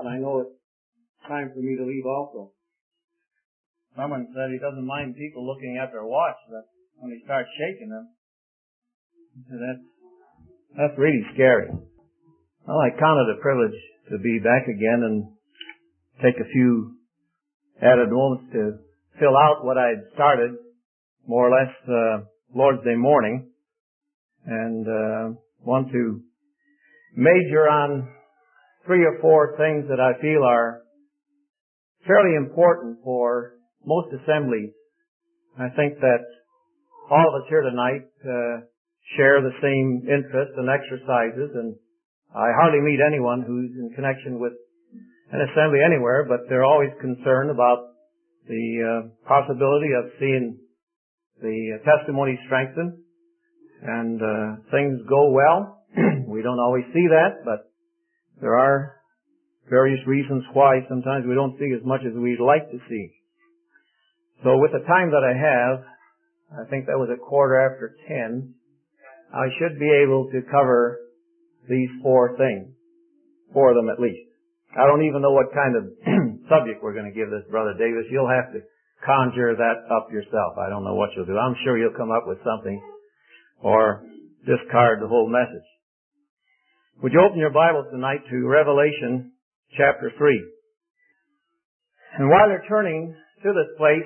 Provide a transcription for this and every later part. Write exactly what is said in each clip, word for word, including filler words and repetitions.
and I know it's time for me to leave also. Someone said he doesn't mind people looking at their watch, but when he starts shaking them, that's, that's really scary. Well, I count it a privilege to be back again and take a few added moments to fill out what I'd started, more or less, uh, Lord's Day morning, and uh, want to major on three or four things that I feel are fairly important for most assemblies. I think that all of us here tonight uh, share the same interests and exercises, and I hardly meet anyone who's in connection with an assembly anywhere, but they're always concerned about the uh, possibility of seeing the testimony strengthened and uh, things go well. We don't always see that, but there are various reasons why sometimes we don't see as much as we'd like to see. So with the time that I have, I think that was a quarter after ten, I should be able to cover these four things, four of them at least. I don't even know what kind of subject we're going to give this, Brother Davis. You'll have to conjure that up yourself. I don't know what you'll do. I'm sure you'll come up with something or discard the whole message. Would you open your Bibles tonight to Revelation chapter three? And while you're turning to this place,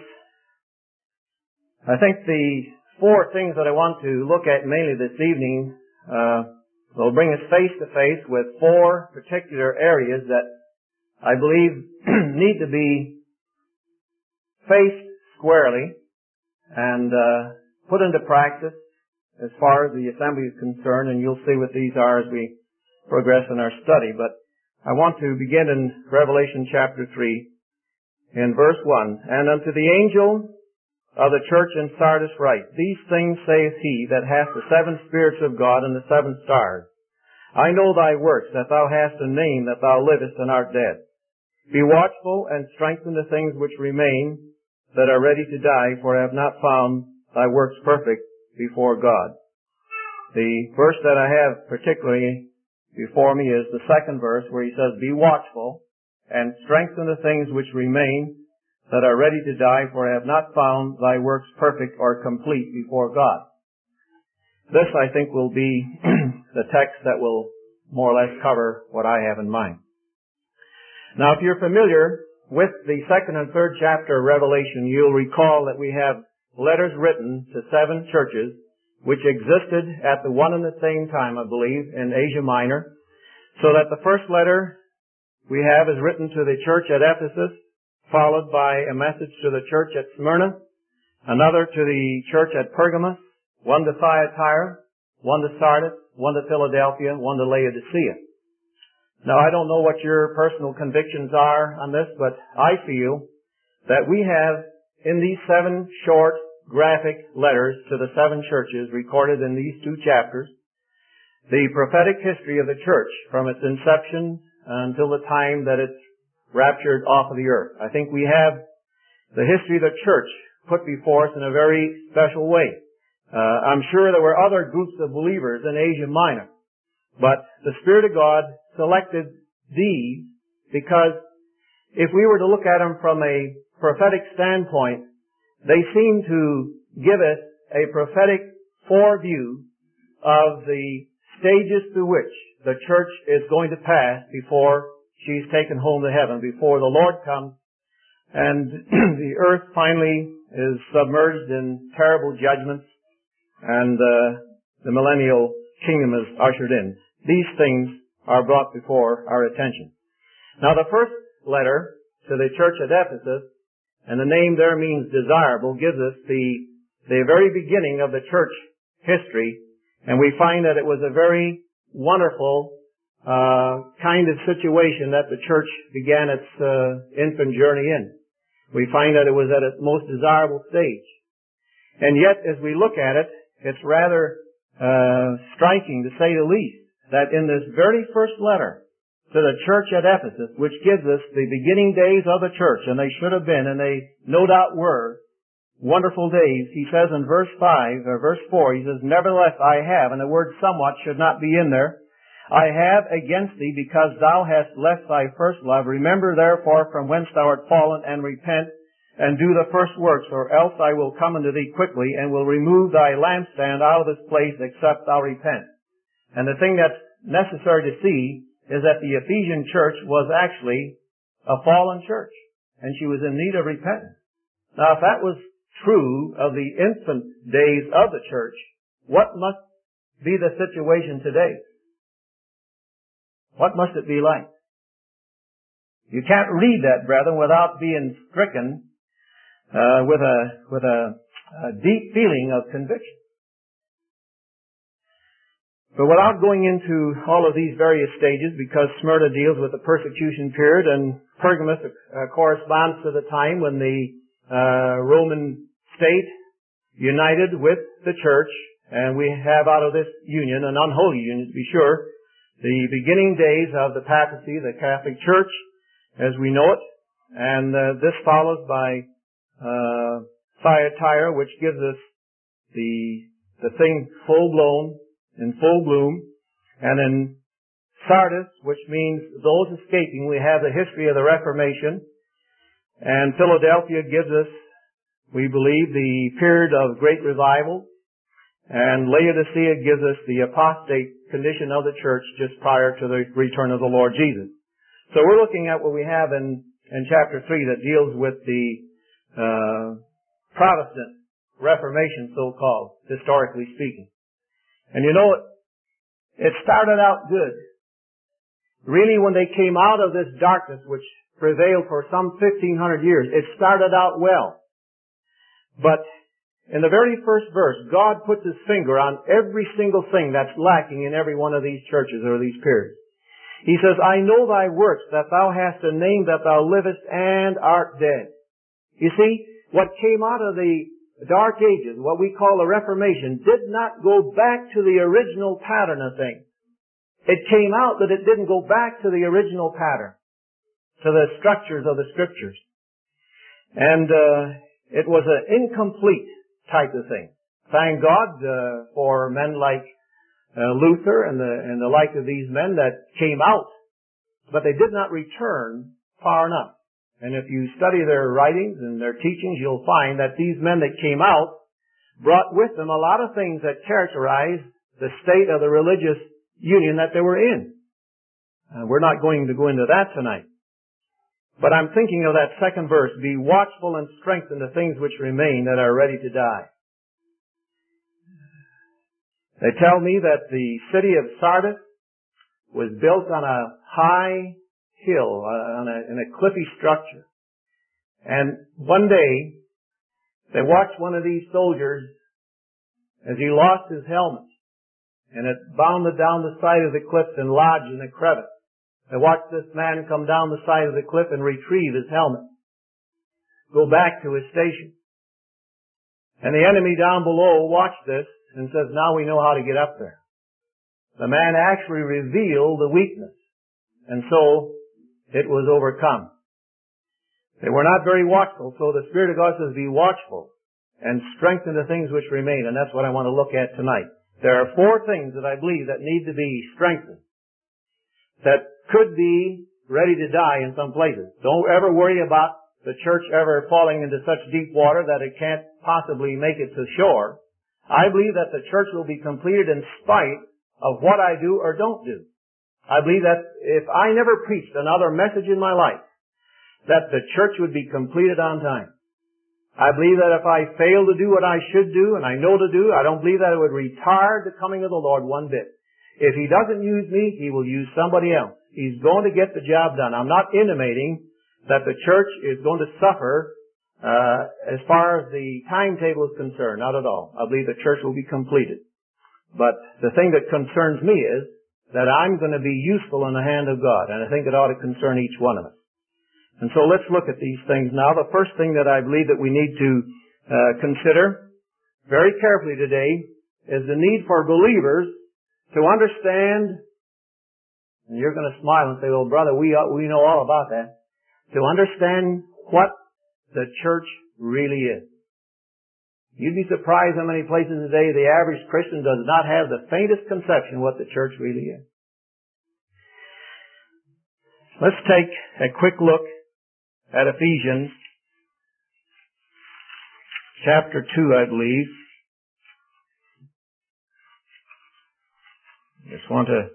I think the four things that I want to look at mainly this evening uh, will bring us face to face with four particular areas that I believe need to be faced squarely and uh, put into practice as far as the assembly is concerned, and you'll see what these are as we progress in our study. But I want to begin in Revelation chapter three in verse one. And unto the angel of the church in Sardis write, These things saith he that hath the seven spirits of God and the seven stars. I know thy works, that thou hast a name, that thou livest and art dead. Be watchful and strengthen the things which remain that are ready to die, for I have not found thy works perfect before God. The verse that I have particularly before me is the second verse where he says, Be watchful and strengthen the things which remain that are ready to die, for I have not found thy works perfect or complete before God. This, I think, will be the text that will more or less cover what I have in mind. Now, if you're familiar with the second and third chapter of Revelation, you'll recall that we have letters written to seven churches which existed at the one and the same time, I believe, in Asia Minor. So that the first letter we have is written to the church at Ephesus, followed by a message to the church at Smyrna, another to the church at Pergamos, one to Thyatira, one to Sardis, one to Philadelphia, one to Laodicea. Now, I don't know what your personal convictions are on this, but I feel that we have in these seven short graphic letters to the seven churches recorded in these two chapters the prophetic history of the church from its inception until the time that it's raptured off of the earth. I think we have the history of the church put before us in a very special way. Uh, I'm sure there were other groups of believers in Asia Minor, but the Spirit of God selected these because if we were to look at them from a prophetic standpoint, they seem to give us a prophetic foreview of the stages through which the church is going to pass before she's taken home to heaven, before the Lord comes and the earth finally is submerged in terrible judgments and uh, the millennial kingdom is ushered in. These things are brought before our attention. Now, the first letter to the church at Ephesus, and the name there means desirable, gives us the, the very beginning of the church history, and we find that it was a very wonderful uh, kind of situation that the church began its uh, infant journey in. We find that it was at its most desirable stage. And yet, as we look at it, it's rather uh, striking, to say the least, that in this very first letter to the church at Ephesus, which gives us the beginning days of the church, and they should have been, and they no doubt were, wonderful days, he says in verse five, or verse four, he says, Nevertheless I have, and the word somewhat should not be in there, I have against thee, because thou hast left thy first love. Remember therefore from whence thou art fallen, and repent, and do the first works, or else I will come unto thee quickly, and will remove thy lampstand out of this place, except thou repent. And the thing that's necessary to see is that the Ephesian church was actually a fallen church, and she was in need of repentance. Now, if that was true of the infant days of the church, what must be the situation today? What must it be like? You can't read that, brethren, without being stricken uh, with a with a, a deep feeling of conviction. But without going into all of these various stages, because Smyrna deals with the persecution period, and Pergamos uh, corresponds to the time when the uh, Roman state united with the church, and we have out of this union, an unholy union to be sure, the beginning days of the papacy, the Catholic Church, as we know it, and uh, this follows by uh, Thyatira, which gives us the the thing full blown, in full bloom, and in Sardis, which means those escaping, we have the history of the Reformation, and Philadelphia gives us, we believe, the period of great revival, and Laodicea gives us the apostate condition of the church just prior to the return of the Lord Jesus. So we're looking at what we have in, in chapter three that deals with the uh, Protestant Reformation, so-called, historically speaking. And you know, it, it started out good. Really, when they came out of this darkness which prevailed for some fifteen hundred years, it started out well. But in the very first verse, God puts His finger on every single thing that's lacking in every one of these churches or these periods. He says, I know thy works, that thou hast a name, that thou livest and art dead. You see, what came out of the Dark Ages, what we call the Reformation, did not go back to the original pattern of things. It came out that it didn't go back to the original pattern, to the structures of the Scriptures. And uh, it was an incomplete type of thing. Thank God uh, for men like uh, Luther and the and the like of these men that came out, but they did not return far enough. And if you study their writings and their teachings, you'll find that these men that came out brought with them a lot of things that characterized the state of the religious union that they were in. Uh, we're not going to go into that tonight. But I'm thinking of that second verse, be watchful and strengthen the things which remain that are ready to die. They tell me that the city of Sardis was built on a high hill, uh, on a, in a cliffy structure. And one day, they watched one of these soldiers as he lost his helmet, and it bounded down the side of the cliff and lodged in a crevice. They watched this man come down the side of the cliff and retrieve his helmet, go back to his station. And the enemy down below watched this and says, now we know how to get up there. The man actually revealed the weakness, and so it was overcome. They were not very watchful, so the Spirit of God says, be watchful and strengthen the things which remain, and that's what I want to look at tonight. There are four things that I believe that need to be strengthened, that could be ready to die in some places. Don't ever worry about the church ever falling into such deep water that it can't possibly make it to shore. I believe that the church will be completed in spite of what I do or don't do. I believe that if I never preached another message in my life, that the church would be completed on time. I believe that if I fail to do what I should do and I know to do, I don't believe that it would retard the coming of the Lord one bit. If He doesn't use me, He will use somebody else. He's going to get the job done. I'm not intimating that the church is going to suffer uh, as far as the timetable is concerned. Not at all. I believe the church will be completed. But the thing that concerns me is that I'm going to be useful in the hand of God, and I think it ought to concern each one of us. And so let's look at these things now. The first thing that I believe that we need to uh, consider very carefully today is the need for believers to understand. And you're going to smile and say, well, brother, we we know all about that. To understand what the church really is. You'd be surprised how many places today the average Christian does not have the faintest conception what the church really is. Let's take a quick look at Ephesians chapter two, I believe. Just want to,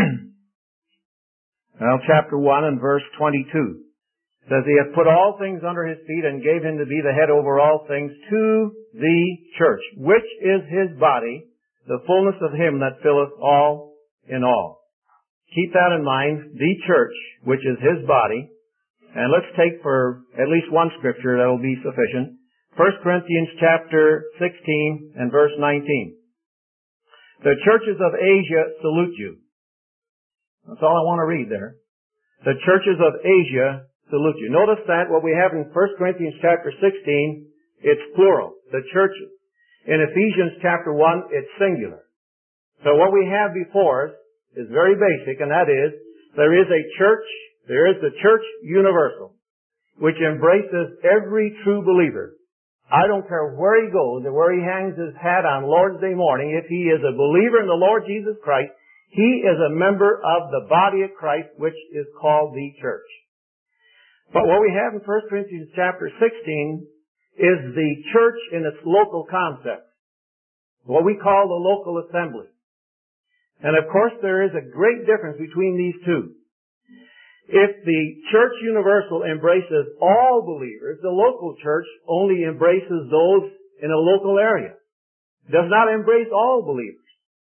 well, chapter one and verse twenty-two. It says, He hath put all things under His feet and gave Him to be the head over all things to the church, which is His body, the fullness of Him that filleth all in all. Keep that in mind, the church, which is His body. And let's take for at least one scripture that will be sufficient. First Corinthians chapter sixteen and verse nineteen. The churches of Asia salute you. That's all I want to read there. The churches of Asia salute you. Notice that what we have in First Corinthians chapter sixteen, it's plural, the churches. In Ephesians chapter one, it's singular. So what we have before us is very basic, and that is, there is a church, there is the church universal, which embraces every true believer. I don't care where he goes or where he hangs his hat on Lord's Day morning. If he is a believer in the Lord Jesus Christ, he is a member of the body of Christ, which is called the church. But what we have in First Corinthians chapter sixteen is the church in its local concept, what we call the local assembly. And of course there is a great difference between these two. If the church universal embraces all believers, the local church only embraces those in a local area. It does not embrace all believers.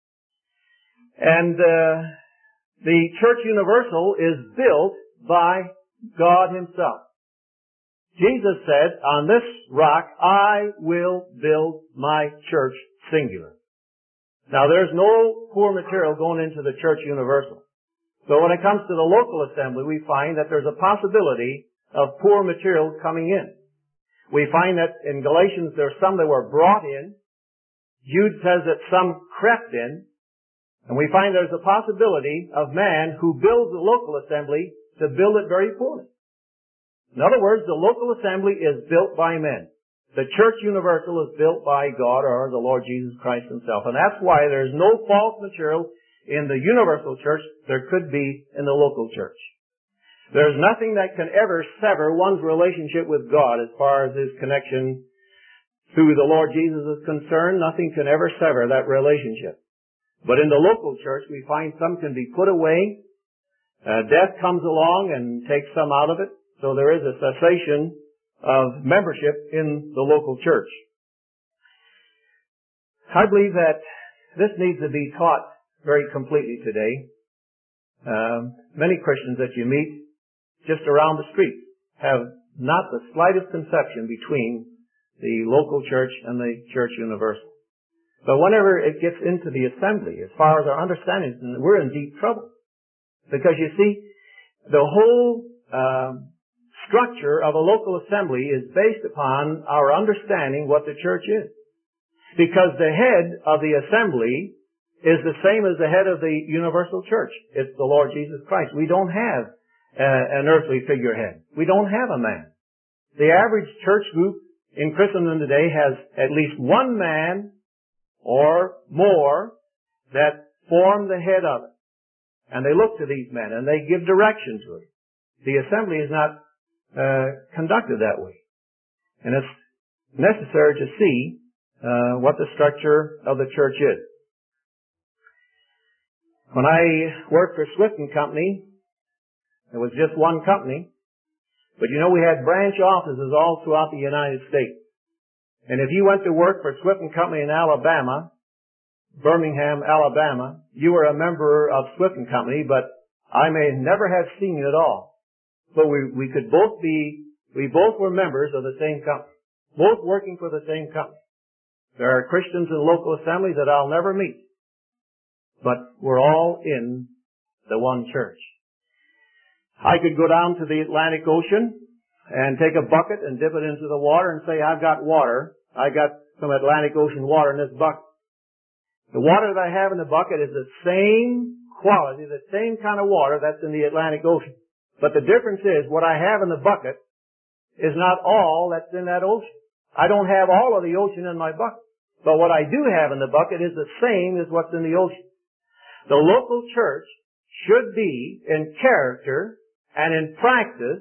And uh, the church universal is built by God Himself. Jesus said, on this rock I will build my church, singular. Now there's no poor material going into the church universal. So when it comes to the local assembly, we find that there's a possibility of poor material coming in. We find that in Galatians there's some that were brought in. Jude says that some crept in. And we find there's a possibility of man who builds a local assembly to build it very poorly. In other words, the local assembly is built by men. The church universal is built by God or the Lord Jesus Christ Himself. And that's why there's no false material in the universal church there could be in the local church. There's nothing that can ever sever one's relationship with God as far as his connection to the Lord Jesus is concerned. Nothing can ever sever that relationship. But in the local church, we find some can be put away. Uh, death comes along and takes some out of it. So there is a cessation of membership in the local church. I believe that this needs to be taught very completely today. Um, many Christians that you meet just around the street have not the slightest conception between the local church and the church universal. But whenever it gets into the assembly, as far as our understanding, we're in deep trouble. Because you see, the whole um, structure of a local assembly is based upon our understanding what the church is. Because the head of the assembly is the same as the head of the universal church. It's the Lord Jesus Christ. We don't have uh, an earthly figurehead. We don't have a man. The average church group in Christendom today has at least one man or more that form the head of it. And they look to these men and they give direction to it. The assembly is not uh, conducted that way. And it's necessary to see uh, what the structure of the church is. When I worked for Swift and Company, it was just one company, but you know we had branch offices all throughout the United States. And if you went to work for Swift and Company in Alabama, Birmingham, Alabama, you were a member of Swift and Company, but I may never have seen you at all. But we, we could both be, we both were members of the same company, both working for the same company. There are Christians in local assemblies that I'll never meet, but we're all in the one church. I could go down to the Atlantic Ocean and take a bucket and dip it into the water and say, I've got water. I got some Atlantic Ocean water in this bucket. The water that I have in the bucket is the same quality, the same kind of water that's in the Atlantic Ocean. But the difference is what I have in the bucket is not all that's in that ocean. I don't have all of the ocean in my bucket. But what I do have in the bucket is the same as what's in the ocean. The local church should be, in character, and in practice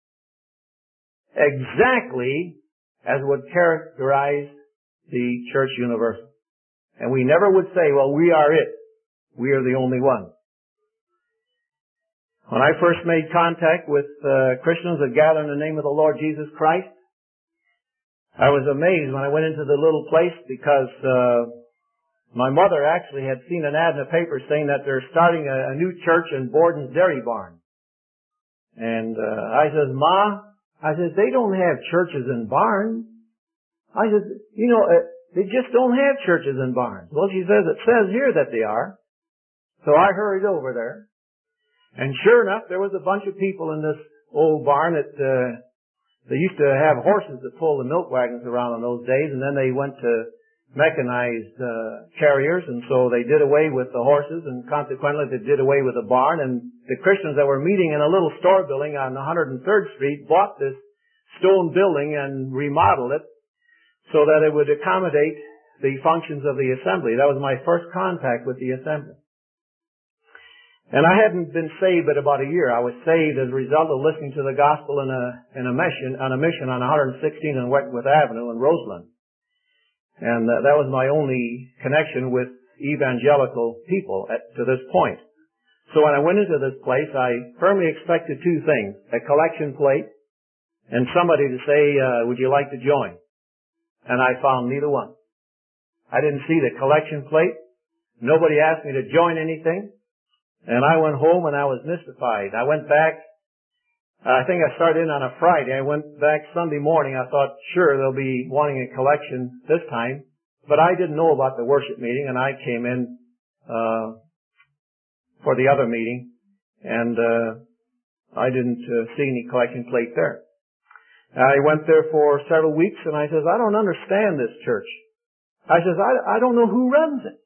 exactly as would characterize the Church Universal. And we never would say, well, we are it. We are the only one. When I first made contact with uh, Christians that gather in the name of the Lord Jesus Christ, I was amazed when I went into the little place because uh, my mother actually had seen an ad in the paper saying that they're starting a, a new church in Borden's Dairy Barn. And uh, I says, Ma, I says, they don't have churches in barns. I said, you know, uh, they just don't have churches in barns. Well, she says, it says here that they are. So I hurried over there. And sure enough, there was a bunch of people in this old barn that, uh, they used to have horses that pull the milk wagons around in those days, and then they went to mechanized, uh, carriers, and so they did away with the horses, and consequently they did away with the barn, and the Christians that were meeting in a little store building on one hundred third Street bought this stone building and remodeled it so that it would accommodate the functions of the assembly. That was my first contact with the assembly. And I hadn't been saved but about a year. I was saved as a result of listening to the gospel in a in a mission on a mission on one sixteenth and Wentworth Avenue in Roseland. And uh, that was my only connection with evangelical people at, to this point. So when I went into this place, I firmly expected two things: a collection plate and somebody to say, uh, "Would you like to join?" And I found neither one. I didn't see the collection plate. Nobody asked me to join anything. And I went home and I was mystified. I went back, I think I started in on a Friday. I went back Sunday morning. I thought, sure, they'll be wanting a collection this time. But I didn't know about the worship meeting, and I came in uh for the other meeting. And uh I didn't uh, see any collection plate there. I went there for several weeks, and I says, I don't understand this church. I says, I, I don't know who runs it.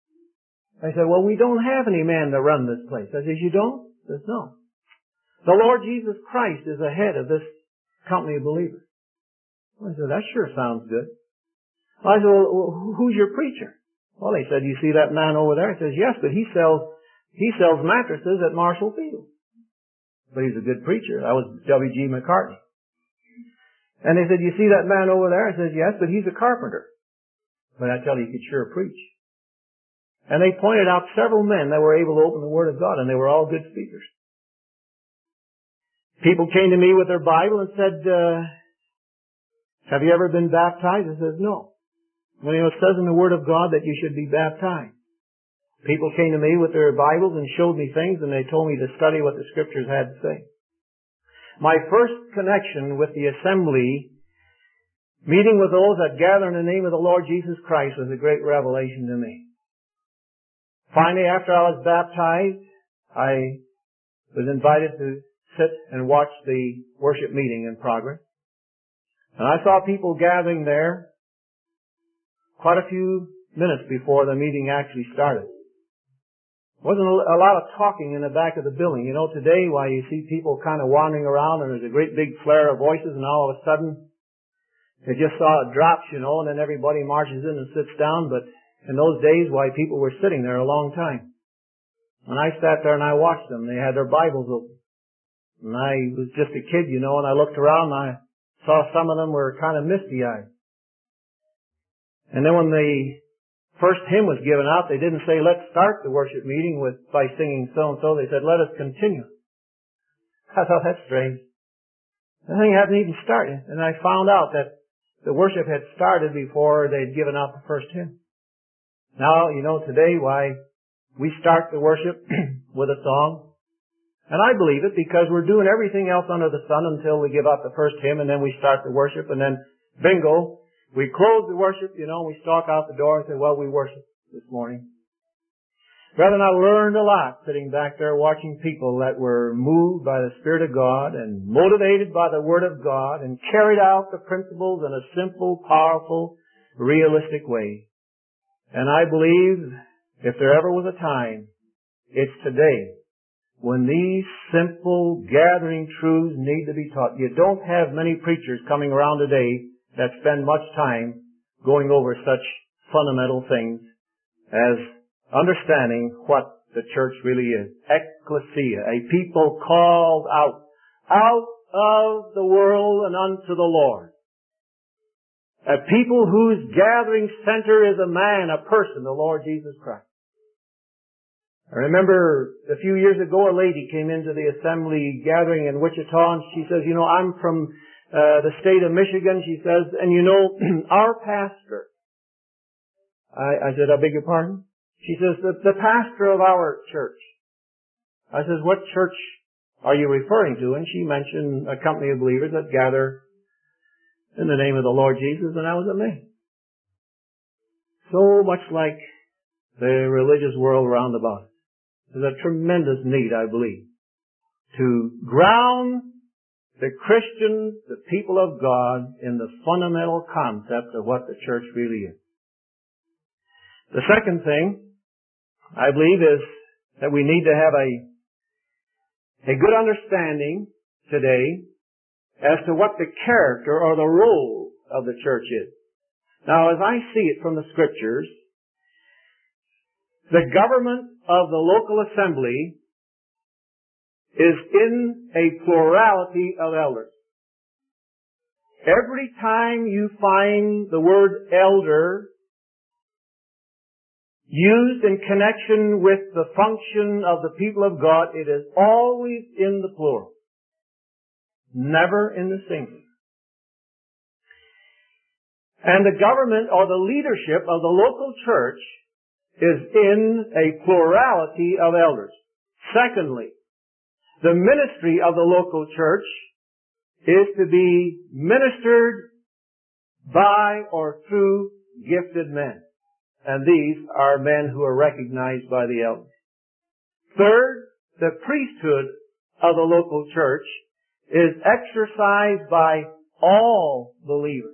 I said, well, we don't have any man to run this place. I said, you don't? He says, no. The Lord Jesus Christ is the head of this company of believers. I said, that sure sounds good. I said, well, who's your preacher? Well, he said, you see that man over there? I says, yes, but he sells, he sells mattresses at Marshall Field. But he's a good preacher. That was W G McCartney. And they said, you see that man over there? I says, yes, but he's a carpenter. But I tell you, he could sure preach. And they pointed out several men that were able to open the Word of God, and they were all good speakers. People came to me with their Bible and said, uh, have you ever been baptized? I said, no. Well, you know, it says in the Word of God that you should be baptized. People came to me with their Bibles and showed me things, and they told me to study what the Scriptures had to say. My first connection with the assembly, meeting with those that gather in the name of the Lord Jesus Christ, was a great revelation to me. Finally, after I was baptized, I was invited to sit and watch the worship meeting in progress. And I saw people gathering there quite a few minutes before the meeting actually started. There wasn't a lot of talking in the back of the building. You know, today, why you see people kind of wandering around and there's a great big flare of voices, and all of a sudden they just saw it drops, you know, and then everybody marches in and sits down. But in those days, why, people were sitting there a long time. And I sat there and I watched them. They had their Bibles open. And I was just a kid, you know, and I looked around and I saw some of them were kind of misty-eyed. And then when the first hymn was given out, they didn't say, let's start the worship meeting with by singing so-and-so. They said, let us continue. I thought, that's strange. The thing hadn't even started. And I found out that the worship had started before they'd given out the first hymn. Now, you know, today, why, we start the worship with a song. And I believe it because we're doing everything else under the sun until we give out the first hymn, and then we start the worship, and then, bingo, we close the worship, you know, and we stalk out the door and say, well, we worship this morning. Brethren, I learned a lot sitting back there watching people that were moved by the Spirit of God and motivated by the Word of God and carried out the principles in a simple, powerful, realistic way. And I believe if there ever was a time, it's today when these simple gathering truths need to be taught. You don't have many preachers coming around today that spend much time going over such fundamental things as understanding what the church really is. Ecclesia, a people called out out of the world and unto the Lord. A people whose gathering center is a man, a person, the Lord Jesus Christ. I remember a few years ago a lady came into the assembly gathering in Wichita and she says, you know, I'm from uh, the state of Michigan, she says, and you know, our pastor, I, I said, I beg your pardon? She says, the, the pastor of our church. I says, what church are you referring to? And she mentioned a company of believers that gather in the name of the Lord Jesus, and I was amazed. So much like the religious world around about us. There's a tremendous need, I believe, to ground the Christians, the people of God, in the fundamental concept of what the church really is. The second thing, I believe, is that we need to have a, a good understanding today as to what the character or the role of the church is. Now, as I see it from the Scriptures, the government of the local assembly is in a plurality of elders. Every time you find the word elder used in connection with the function of the people of God, it is always in the plural, never in the singular. And the government or the leadership of the local church is in a plurality of elders. Secondly, the ministry of the local church is to be ministered by or through gifted men. And these are men who are recognized by the elders. Third, the priesthood of the local church is exercised by all believers.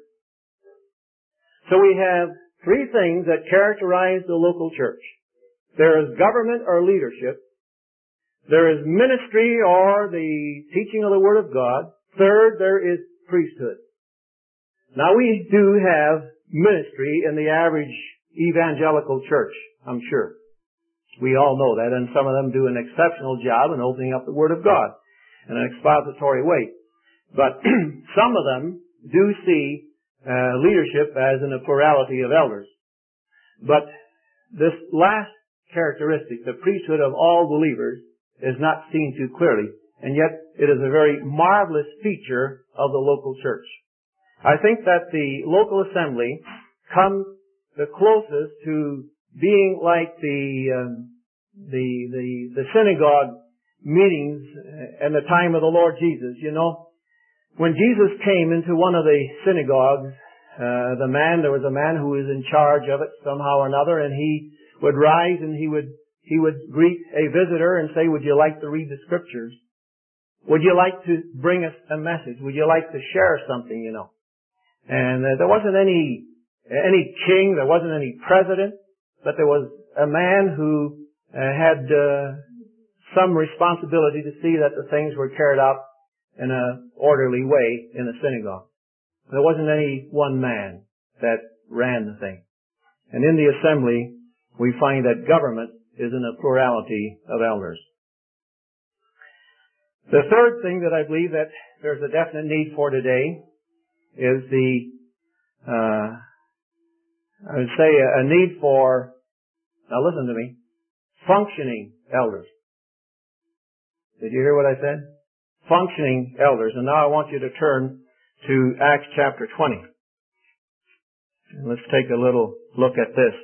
So we have three things that characterize the local church. There is government or leadership. There is ministry or the teaching of the Word of God. Third, there is priesthood. Now we do have ministry in the average evangelical church, I'm sure. We all know that, and some of them do an exceptional job in opening up the Word of God in an expository way. But some of them do see uh, leadership as in a plurality of elders. But this last characteristic, the priesthood of all believers, is not seen too clearly, and yet it is a very marvelous feature of the local church. I think that the local assembly comes the closest to being like the um, the the the synagogue meetings in the time of the Lord Jesus. You know, when Jesus came into one of the synagogues, uh, the man there was a man who was in charge of it somehow or another, and he would rise and he would he would greet a visitor and say, "Would you like to read the scriptures? Would you like to bring us a message? Would you like to share something?" You know, and uh, there wasn't any any king, there wasn't any president, but there was a man who uh, had uh, some responsibility to see that the things were carried out in an orderly way in the synagogue. There wasn't any one man that ran the thing. And in the assembly, we find that government is in a plurality of elders. The third thing that I believe that there's a definite need for today is the, uh, I would say a, a need for, now listen to me, functioning elders. Did you hear what I said? Functioning elders. And now I want you to turn to Acts chapter twenty. And let's take a little look at this.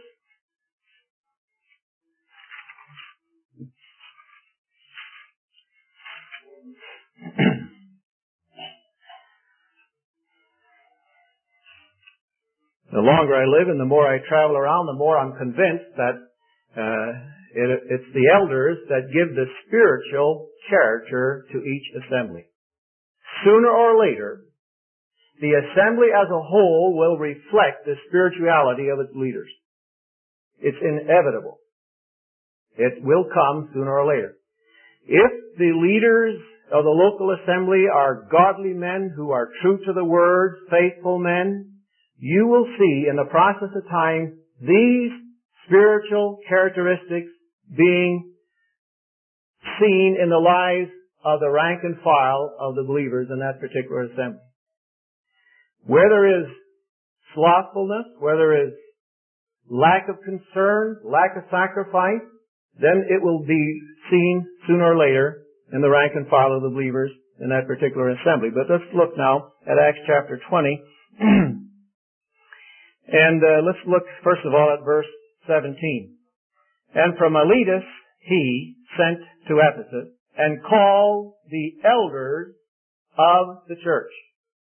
The longer I live and the more I travel around, the more I'm convinced that uh, it, it's the elders that give the spiritual character to each assembly. Sooner or later, the assembly as a whole will reflect the spirituality of its leaders. It's inevitable. It will come sooner or later. If the leaders of the local assembly are godly men who are true to the word, faithful men, you will see in the process of time these spiritual characteristics being seen in the lives of the rank and file of the believers in that particular assembly. Where there is slothfulness, where there is lack of concern, lack of sacrifice, then it will be seen sooner or later in the rank and file of the believers in that particular assembly. But let's look now at Acts chapter twenty. And uh, let's look first of all at verse seventeen. And from Miletus he sent to Ephesus and called the elders of the church.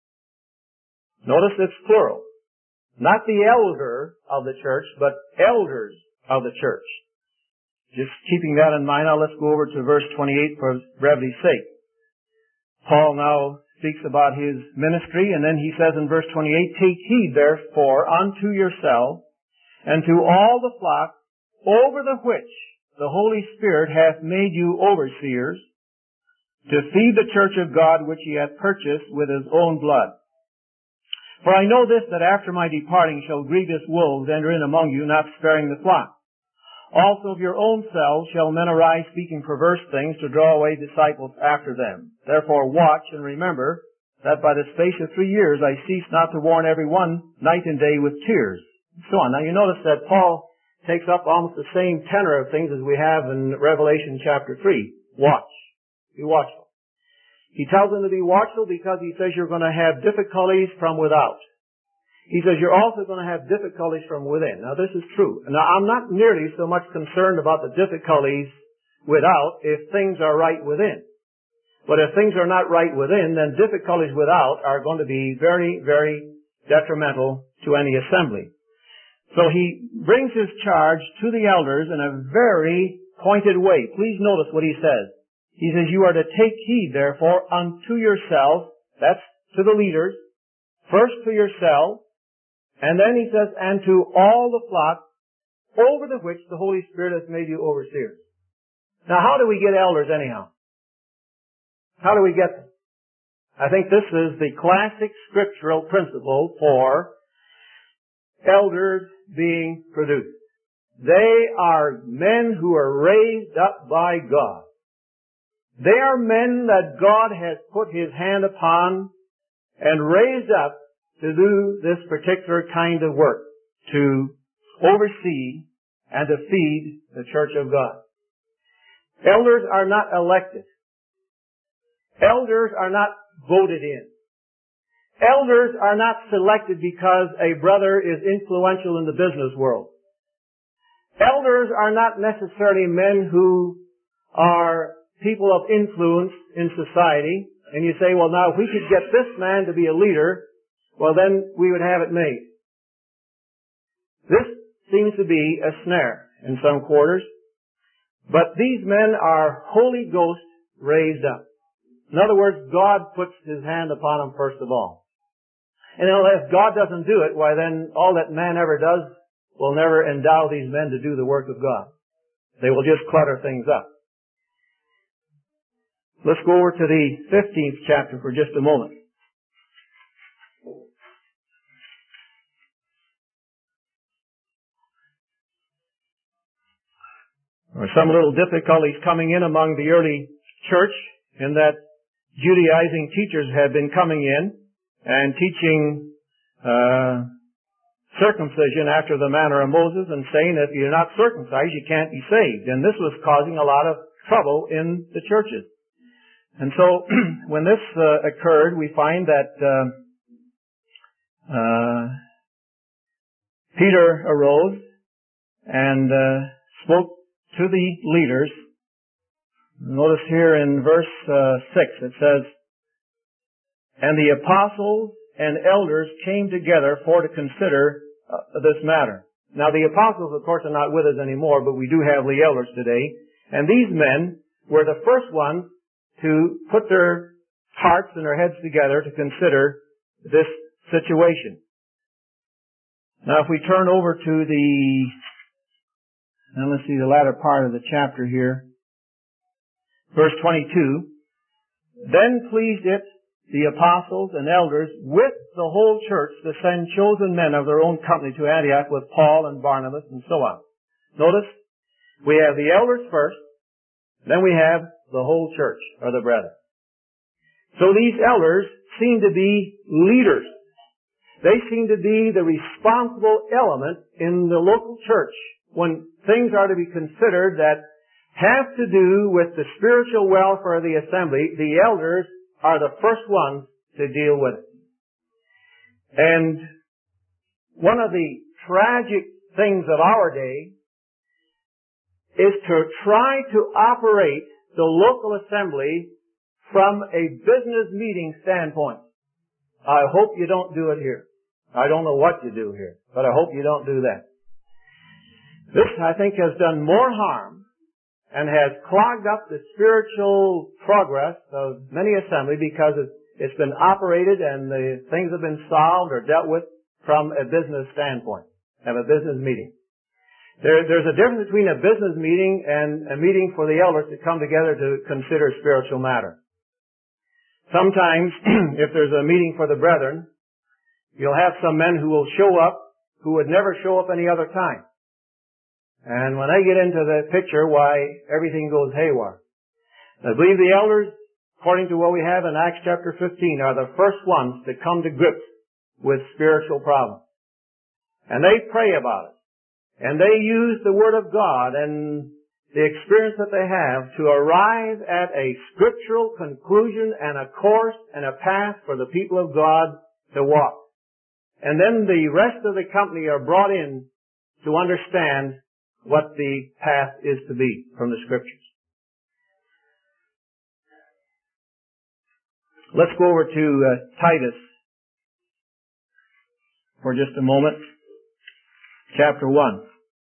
Notice it's plural. Not the elder of the church, but elders of the church. Just keeping that in mind, now let's go over to verse twenty-eight for brevity's sake. Paul now speaks about his ministry, and then he says in verse twenty-eight, "Take heed therefore unto yourselves and to all the flock over the which the Holy Spirit hath made you overseers, to feed the church of God which he hath purchased with his own blood. For I know this, that after my departing shall grievous wolves enter in among you, not sparing the flock. Also of your own selves shall men arise speaking perverse things to draw away disciples after them. Therefore watch and remember that by the space of three years I cease not to warn every one night and day with tears." And so on. Now you notice that Paul takes up almost the same tenor of things as we have in Revelation chapter three. Watch. Be watchful. He tells them to be watchful because he says you're going to have difficulties from without. He says you're also going to have difficulties from within. Now this is true. Now I'm not nearly so much concerned about the difficulties without if things are right within. But if things are not right within, then difficulties without are going to be very, very detrimental to any assembly. So he brings his charge to the elders in a very pointed way. Please notice what he says. He says, "You are to take heed, therefore, unto yourselves," that's to the leaders, first to yourselves, and then he says, "and to all the flock over the which the Holy Spirit has made you overseers." Now how do we get elders anyhow? How do we get them? I think this is the classic scriptural principle for elders being produced. They are men who are raised up by God. They are men that God has put his hand upon and raised up to do this particular kind of work, to oversee and to feed the church of God. Elders are not elected. Elders are not voted in. Elders are not selected because a brother is influential in the business world. Elders are not necessarily men who are people of influence in society, and you say, well, now if we could get this man to be a leader, well then we would have it made. This seems to be a snare in some quarters, but these men are Holy Ghost raised up. In other words, God puts his hand upon them first of all. And if God doesn't do it, why then all that man ever does will never endow these men to do the work of God. They will just clutter things up. Let's go over to the fifteenth chapter for just a moment. There were some little difficulties coming in among the early church in that Judaizing teachers had been coming in and teaching uh, circumcision after the manner of Moses and saying that if you're not circumcised, you can't be saved. And this was causing a lot of trouble in the churches. And so when this uh, occurred, we find that uh, uh, Peter arose and uh, spoke to the leaders. Notice here in verse uh, six it says, "And the apostles and elders came together for to consider uh, this matter." Now the apostles, of course, are not with us anymore, but we do have the elders today. And these men were the first ones to put their hearts and their heads together to consider this situation. Now if we turn over to the, and let's see the latter part of the chapter here, verse twenty-two, "Then pleased it the apostles and elders with the whole church to send chosen men of their own company to Antioch with Paul and Barnabas," and so on. Notice, we have the elders first, Then we have the whole church, or the brethren. So these elders seem to be leaders. They seem to be the responsible element in the local church when things are to be considered that have to do with the spiritual welfare of the assembly. The elders are the first ones to deal with it. And one of the tragic things of our day is to try to operate the local assembly from a business meeting standpoint. I hope you don't do it here. I don't know what you do here, but I hope you don't do that. This, I think, has done more harm and has clogged up the spiritual progress of many assemblies because it's been operated and the things have been solved or dealt with from a business standpoint, of a business meeting. There, there's a difference between a business meeting and a meeting for the elders to come together to consider spiritual matter. Sometimes, if there's a meeting for the brethren, you'll have some men who will show up who would never show up any other time. And when they get into the picture, why, everything goes haywire. I believe the elders, according to what we have in Acts chapter fifteen, are the first ones to come to grips with spiritual problems. And they pray about it. And they use the Word of God and the experience that they have to arrive at a scriptural conclusion and a course and a path for the people of God to walk. And then the rest of the company are brought in to understand what the path is to be from the Scriptures. Let's go over to uh, Titus for just a moment. Chapter one.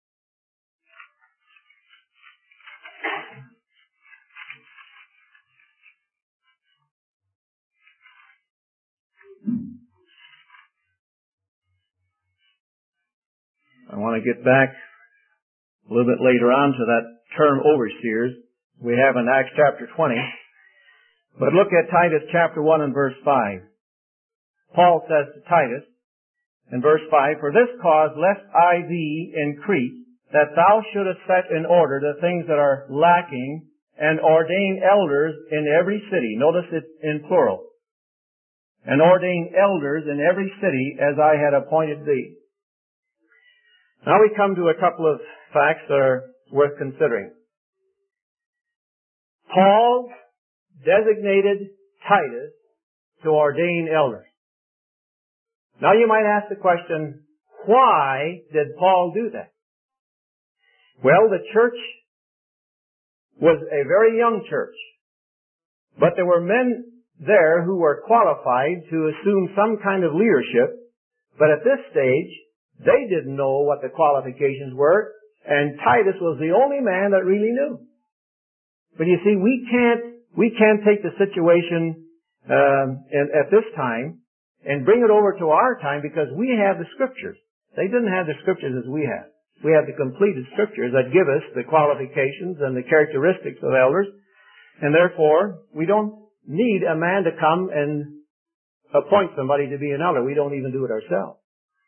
I want to get back a little bit later on to that term overseers we have in Acts chapter twenty. But look at Titus chapter one and verse five. Paul says to Titus in verse five, "For this cause lest I thee increase, that thou shouldest set in order the things that are lacking, and ordain elders in every city." Notice it in plural. "And ordain elders in every city as I had appointed thee." Now we come to a couple of facts that are worth considering. Paul designated Titus to ordain elders. Now you might ask the question, why did Paul do that? Well, the church was a very young church, but there were men there who were qualified to assume some kind of leadership, but at this stage, they didn't know what the qualifications were, and Titus was the only man that really knew. But you see, we can't, we can't take the situation um, in, at this time and bring it over to our time because we have the Scriptures. They didn't have the Scriptures as we have. We have the completed Scriptures that give us the qualifications and the characteristics of elders, and therefore, we don't need a man to come and appoint somebody to be an elder. We don't even do it ourselves.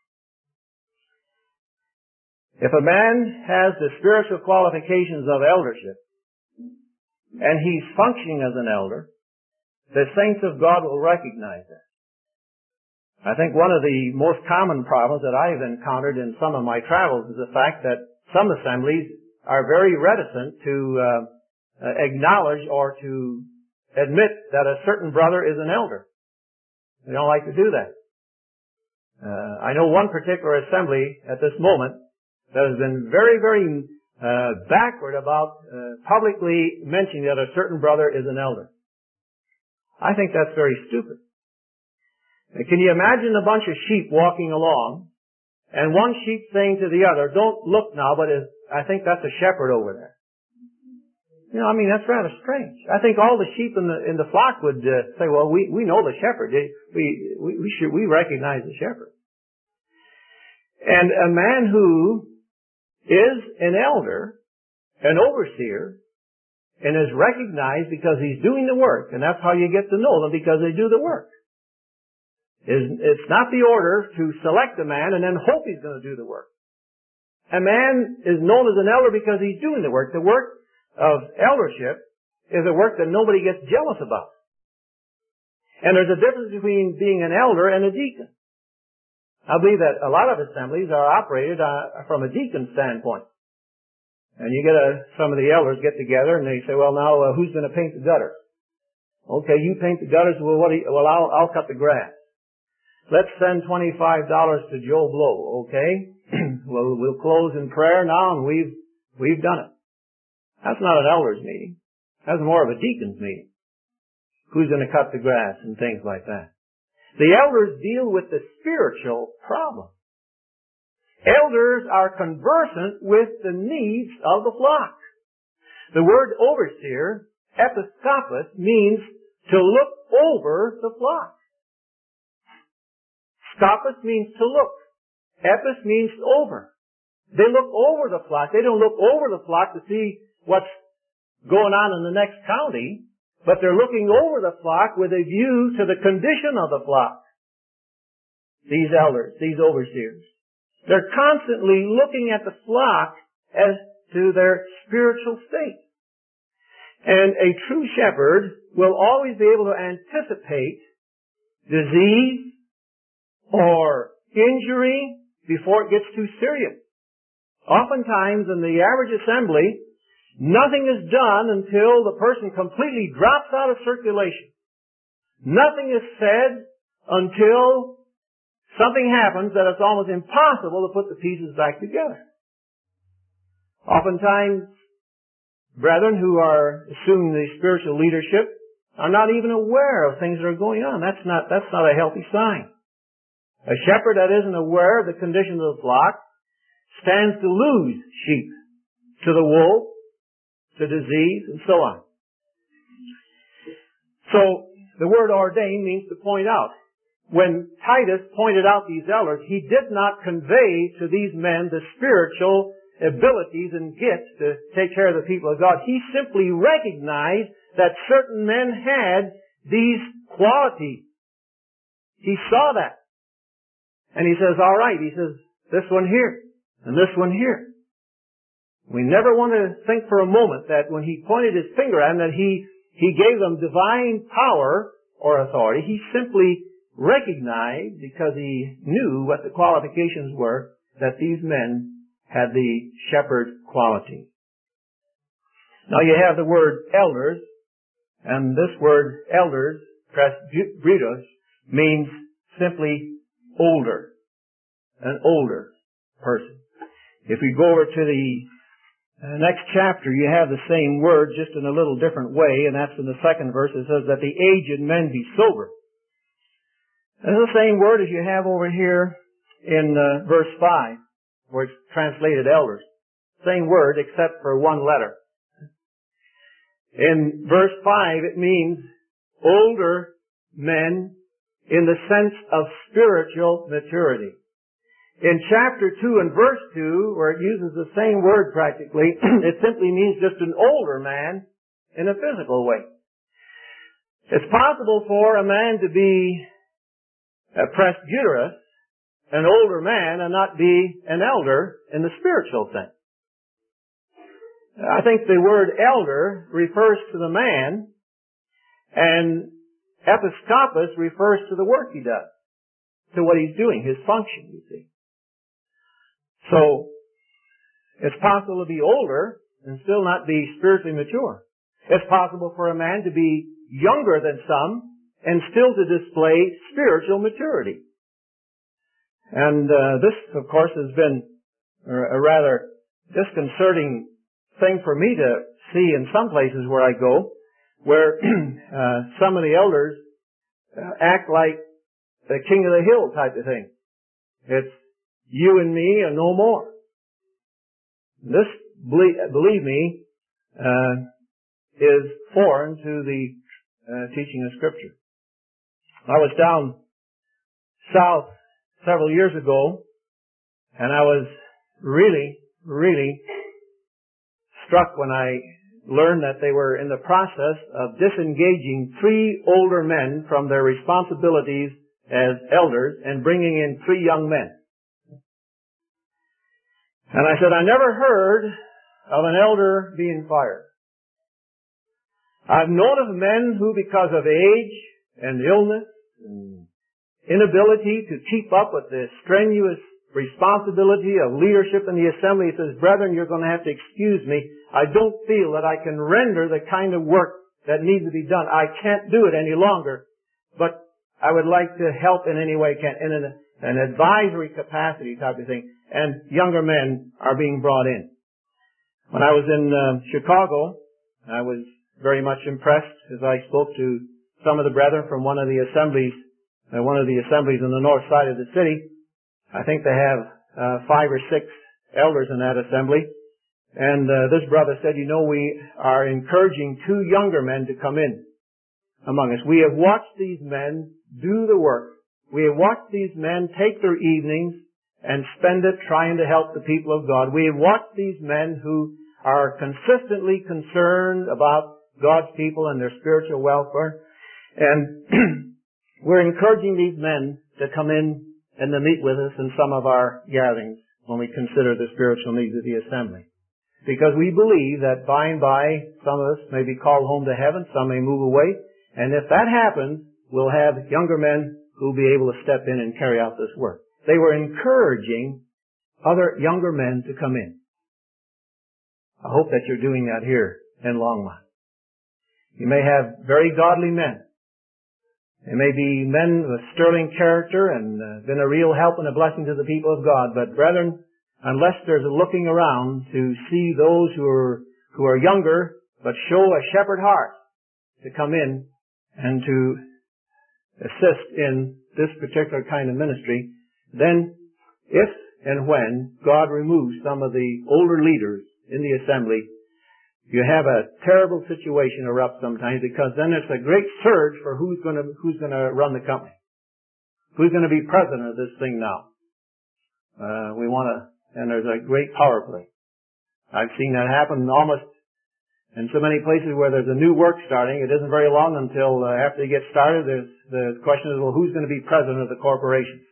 If a man has the spiritual qualifications of eldership, and he's functioning as an elder, the saints of God will recognize that. I think one of the most common problems that I've encountered in some of my travels is the fact that some assemblies are very reticent to uh, uh, acknowledge or to admit that a certain brother is an elder. They don't like to do that. Uh, I know one particular assembly at this moment that has been very, very uh, backward about uh, publicly mentioning that a certain brother is an elder. I think that's very stupid. And can you imagine a bunch of sheep walking along, and one sheep saying to the other, "Don't look now, but is, I think that's a shepherd over there." You know, I mean, that's rather strange. I think all the sheep in the in the flock would uh, say, "Well, we we know the shepherd. We we we should we recognize the shepherd." And a man who is an elder, an overseer, and is recognized because he's doing the work, and that's how you get to know them, because they do the work. It's not the order to select a man and then hope he's going to do the work. A man is known as an elder because he's doing the work. The work of eldership is a work that nobody gets jealous about. And there's a difference between being an elder and a deacon. I believe that a lot of assemblies are operated uh, from a deacon standpoint. And you get a, some of the elders get together and they say, well, now uh, who's going to paint the gutters? Okay, you paint the gutters. Well, what do you, well, I'll, I'll cut the grass. Let's send twenty-five dollars to Joe Blow. Okay, well, we'll close in prayer now, and we've we've done it. That's not an elders meeting. That's more of a deacon's meeting. Who's going to cut the grass and things like that. The elders deal with the spiritual problem. Elders are conversant with the needs of the flock. The word overseer, episkopos, means to look over the flock. Skopos means to look. Epis means over. They look over the flock. They don't look over the flock to see what's going on in the next county, but they're looking over the flock with a view to the condition of the flock. These elders, these overseers. They're constantly looking at the flock as to their spiritual state. And a true shepherd will always be able to anticipate disease or injury before it gets too serious. Oftentimes in the average assembly, nothing is done until the person completely drops out of circulation. Nothing is said until something happens that it's almost impossible to put the pieces back together. Oftentimes, brethren who are assuming the spiritual leadership are not even aware of things that are going on. That's not, that's not a healthy sign. A shepherd that isn't aware of the condition of the flock stands to lose sheep to the wolf, to disease, and so on. So, the word ordain means to point out. When Titus pointed out these elders, he did not convey to these men the spiritual abilities and gifts to take care of the people of God. He simply recognized that certain men had these qualities. He saw that. And he says, all right, he says, this one here, and this one here. We never want to think for a moment that when he pointed his finger at them, that he, he gave them divine power or authority. He simply recognized, because he knew what the qualifications were, that these men had the shepherd quality. Now you have the word elders, and this word elders, presbyteros, means simply older, an older person. If we go over to the uh, next chapter, you have the same word, just in a little different way, and that's in the second verse. It says that the aged men be sober. That's the same word as you have over here in uh, verse five, where it's translated elders. Same word, except for one letter. In verse five, it means older men in the sense of spiritual maturity. In chapter two and verse two, where it uses the same word practically, it simply means just an older man in a physical way. It's possible for a man to be a presbyterus, an older man, and not be an elder in the spiritual sense. I think the word elder refers to the man, and episkopos refers to the work he does, to what he's doing, his function, you see. So, it's possible to be older and still not be spiritually mature. It's possible for a man to be younger than some and still to display spiritual maturity. And uh, this, of course, has been a rather disconcerting thing for me to see in some places where I go, where uh, some of the elders uh, act like the king of the hill type of thing. It's you and me and no more. This, believe, believe me, uh, is foreign to the uh, teaching of Scripture. I was down south several years ago, and I was really, really struck when I learned that they were in the process of disengaging three older men from their responsibilities as elders and bringing in three young men. And I said, I never heard of an elder being fired. I've known of men who, because of age and illness and inability to keep up with the strenuous responsibility of leadership in the assembly, he says, brethren, you're going to have to excuse me. I don't feel that I can render the kind of work that needs to be done. I can't do it any longer, but I would like to help in any way I can, in an, an advisory capacity type of thing. And younger men are being brought in. When I was in uh, Chicago, I was very much impressed as I spoke to some of the brethren from one of the assemblies, uh, one of the assemblies on the north side of the city. I think they have uh, five or six elders in that assembly. And uh, this brother said, you know, we are encouraging two younger men to come in among us. We have watched these men do the work. We have watched these men take their evenings and spend it trying to help the people of God. We have watched these men who are consistently concerned about God's people and their spiritual welfare. And we're encouraging these men to come in and to meet with us in some of our gatherings when we consider the spiritual needs of the assembly. Because we believe that by and by some of us may be called home to heaven, some may move away. And if that happens, we'll have younger men who will be able to step in and carry out this work. They were encouraging other younger men to come in. I hope that you're doing that here in Longmont. You may have very godly men. They may be men with sterling character and uh, been a real help and a blessing to the people of God. But brethren, unless there's a looking around to see those who are who are younger but show a shepherd heart to come in and to assist in this particular kind of ministry, then if and when God removes some of the older leaders in the assembly, you have a terrible situation erupt sometimes, because then it's a great surge for who's going to who's going to run the company, who's going to be president of this thing now. Uh, we want to, and there's a great power play. I've seen that happen almost in so many places where there's a new work starting. It isn't very long until uh, after they get started, there's the question is, well, who's going to be president of the corporation?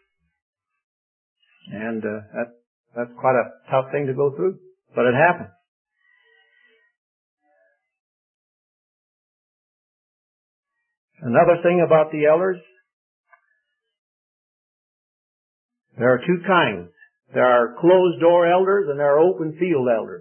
And uh, that that's quite a tough thing to go through, but it happens. Another thing about the elders, there are two kinds. There are closed-door elders and there are open-field elders.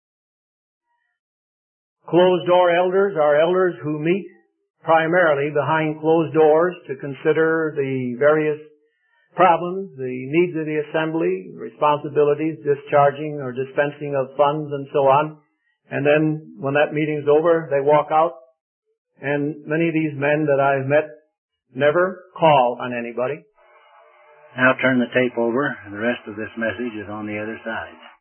Closed-door elders are elders who meet primarily behind closed doors to consider the various problems, the needs of the assembly, responsibilities, discharging or dispensing of funds and so on. And then when that meeting's over, they walk out. And many of these men that I've met never call on anybody. Now turn the tape over. The rest of this message is on the other side.